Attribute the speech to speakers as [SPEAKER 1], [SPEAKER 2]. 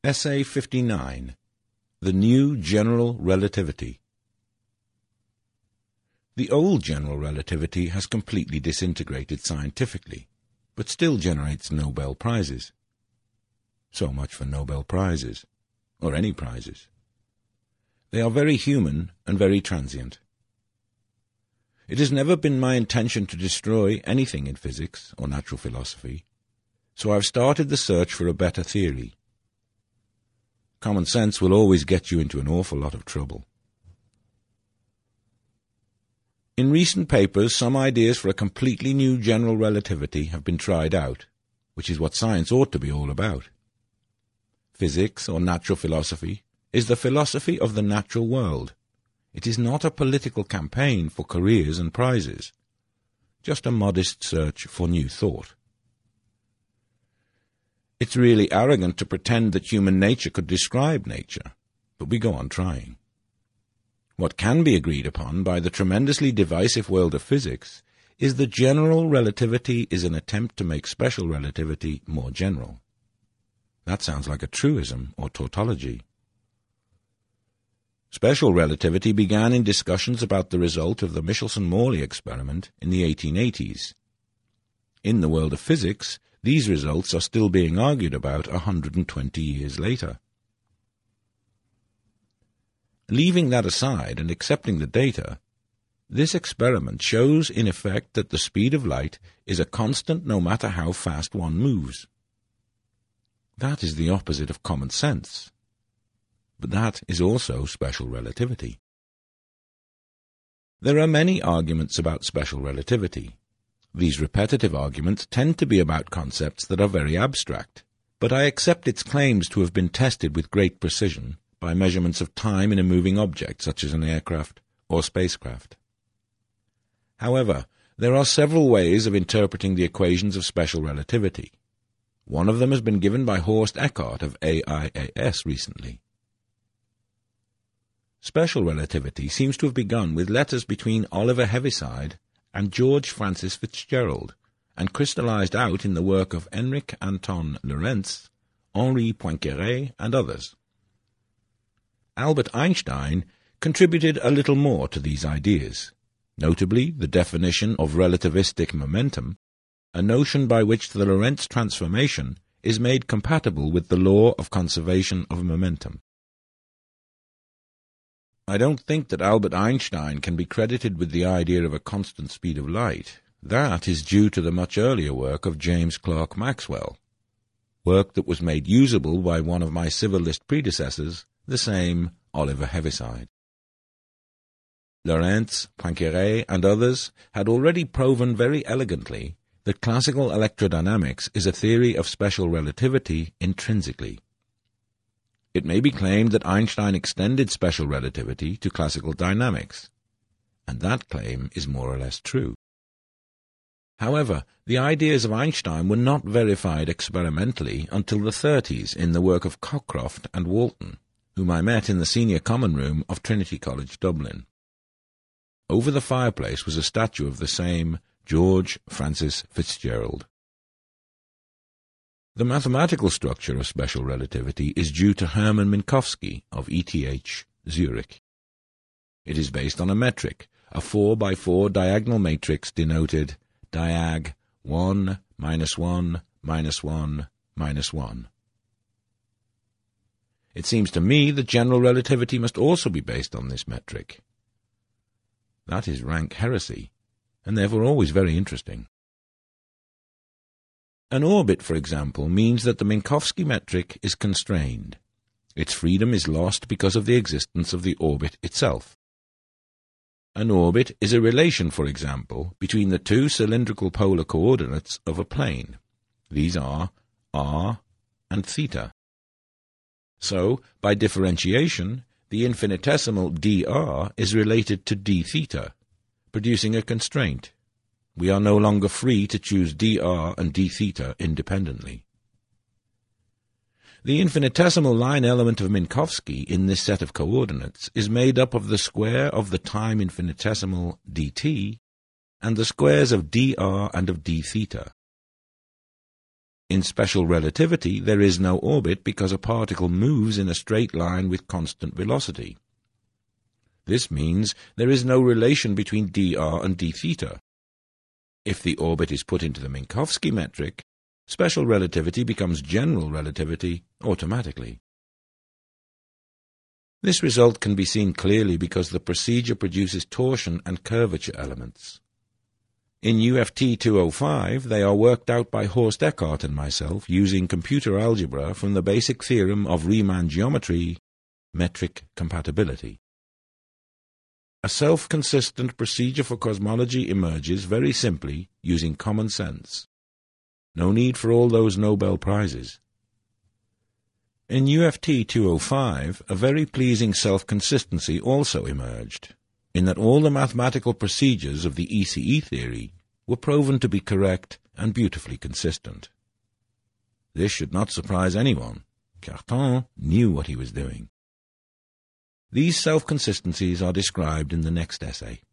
[SPEAKER 1] Essay 59. The New General Relativity. The old general relativity has completely disintegrated scientifically, but still generates Nobel Prizes. So much for Nobel Prizes, or any prizes. They are very human and very transient. It has never been my intention to destroy anything in physics or natural philosophy, so I've started the search for a better theory. Common sense will always get you into an awful lot of trouble. In recent papers, some ideas for a completely new general relativity have been tried out, which is what science ought to be all about. Physics, or natural philosophy, is the philosophy of the natural world. It is not a political campaign for careers and prizes, just a modest search for new thought. It's really arrogant to pretend that human nature could describe nature, but we go on trying. What can be agreed upon by the tremendously divisive world of physics is that general relativity is an attempt to make special relativity more general. That sounds like a truism or tautology. Special relativity began in discussions about the result of the Michelson-Morley experiment in the 1880s. In the world of physics, these results are still being argued about 120 years later. Leaving that aside and accepting the data, this experiment shows in effect that the speed of light is a constant no matter how fast one moves. That is the opposite of common sense, but that is also special relativity. There are many arguments about special relativity. These repetitive arguments tend to be about concepts that are very abstract, but I accept its claims to have been tested with great precision by measurements of time in a moving object such as an aircraft or spacecraft. However, there are several ways of interpreting the equations of special relativity. One of them has been given by Horst Eckart of AIAS recently. Special relativity seems to have begun with letters between Oliver Heaviside and George Francis Fitzgerald, and crystallized out in the work of Henrik Anton Lorentz, Henri Poincaré, and others. Albert Einstein contributed a little more to these ideas, notably the definition of relativistic momentum, a notion by which the Lorentz transformation is made compatible with the law of conservation of momentum. I don't think that Albert Einstein can be credited with the idea of a constant speed of light. That is due to the much earlier work of James Clerk Maxwell, work that was made usable by one of my civil list predecessors, the same Oliver Heaviside. Lorentz, Poincaré, and others had already proven very elegantly that classical electrodynamics is a theory of special relativity intrinsically. It may be claimed that Einstein extended special relativity to classical dynamics, and that claim is more or less true. However, the ideas of Einstein were not verified experimentally until the 30s in the work of Cockcroft and Walton, whom I met in the senior common room of Trinity College, Dublin. Over the fireplace was a statue of the same George Francis Fitzgerald. The mathematical structure of special relativity is due to Hermann Minkowski of ETH, Zurich. It is based on a metric, a 4x4 diagonal matrix denoted diag 1, minus 1, minus 1, minus 1. It seems to me that general relativity must also be based on this metric. That is rank heresy, and therefore always very interesting. An orbit, for example, means that the Minkowski metric is constrained. Its freedom is lost because of the existence of the orbit itself. An orbit is a relation, for example, between the two cylindrical polar coordinates of a plane. These are r and theta. So, by differentiation, the infinitesimal dr is related to d theta, producing a constraint. We are no longer free to choose dr and d theta independently. The infinitesimal line element of Minkowski in this set of coordinates is made up of the square of the time infinitesimal dt and the squares of dr and of d theta. In special relativity, there is no orbit because a particle moves in a straight line with constant velocity. This means there is no relation between dr and d theta. If the orbit is put into the Minkowski metric, special relativity becomes general relativity automatically. This result can be seen clearly because the procedure produces torsion and curvature elements. In UFT 205, they are worked out by Horst Eckart and myself using computer algebra from the basic theorem of Riemann geometry, metric compatibility. A self-consistent procedure for cosmology emerges very simply using common sense. No need for all those Nobel Prizes. In UFT 205, a very pleasing self-consistency also emerged, in that all the mathematical procedures of the ECE theory were proven to be correct and beautifully consistent. This should not surprise anyone. Cartan knew what he was doing. These self-consistencies are described in the next essay.